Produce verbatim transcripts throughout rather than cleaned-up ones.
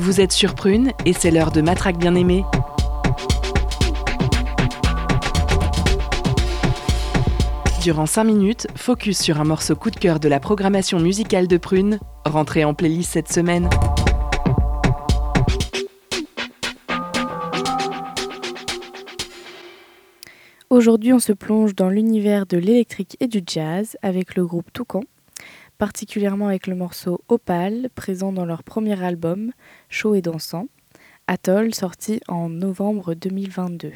Vous êtes sur Prune et c'est l'heure de Matraque bien-aimée. Durant cinq minutes, focus sur un morceau coup de cœur de la programmation musicale de Prune, rentré en playlist cette semaine. Aujourd'hui, on se plonge dans l'univers de l'électrique et du jazz avec le groupe Toucan, particulièrement avec le morceau Opale, présent dans leur premier album, Chaud et dansant, Atoll, sorti en novembre deux mille vingt-deux.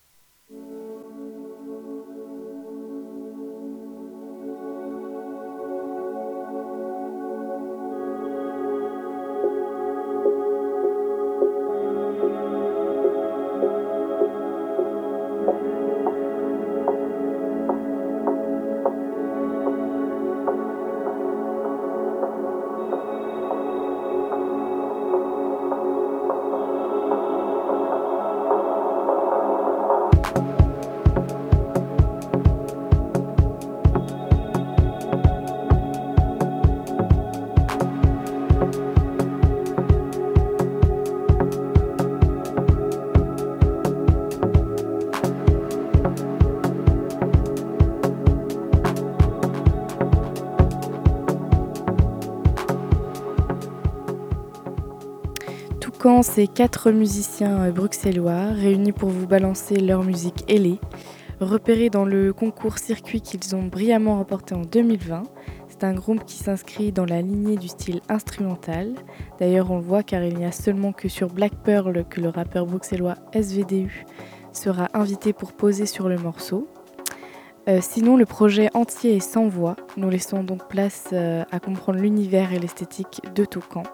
Toucan, c'est quatre musiciens bruxellois réunis pour vous balancer leur musique ailée. Repérés dans le concours circuit qu'ils ont brillamment remporté en deux mille vingt, c'est un groupe qui s'inscrit dans la lignée du style instrumental. D'ailleurs, on le voit car il n'y a seulement que sur Black Pearl que le rappeur bruxellois S V D U sera invité pour poser sur le morceau. Euh, sinon, le projet entier est sans voix. Nous laissons donc place euh, à comprendre l'univers et l'esthétique de Toucan.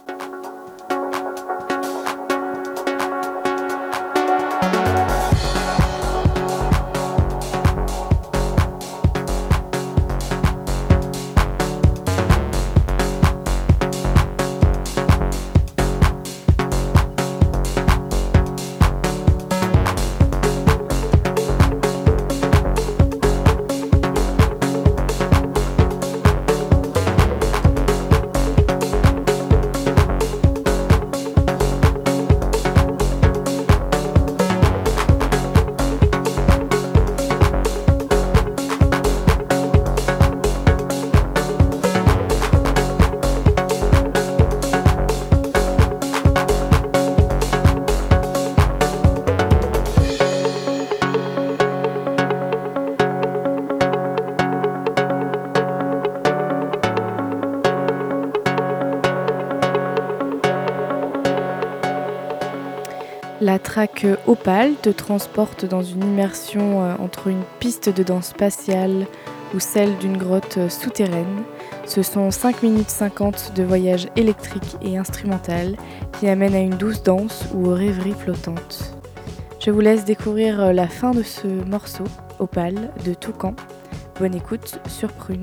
La track Opale te transporte dans une immersion entre une piste de danse spatiale ou celle d'une grotte souterraine. Ce sont cinq minutes cinquante de voyage électrique et instrumental qui amènent à une douce danse ou aux rêveries flottantes. Je vous laisse découvrir la fin de ce morceau, Opale, de Toucan. Bonne écoute sur Prune.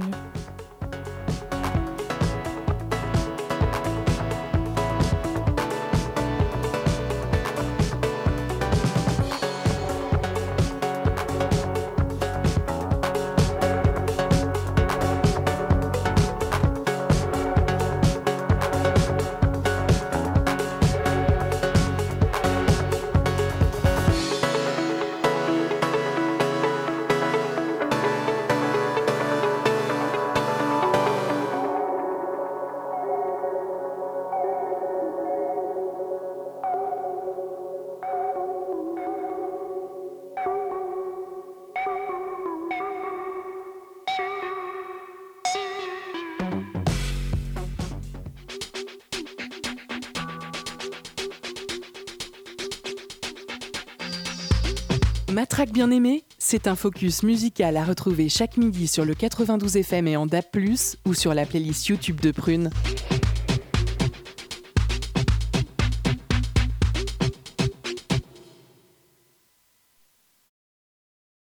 Matraque bien-aimée, c'est un focus musical à retrouver chaque midi sur le quatre-vingt-douze F M et en D A B plus, ou sur la playlist YouTube de Prune.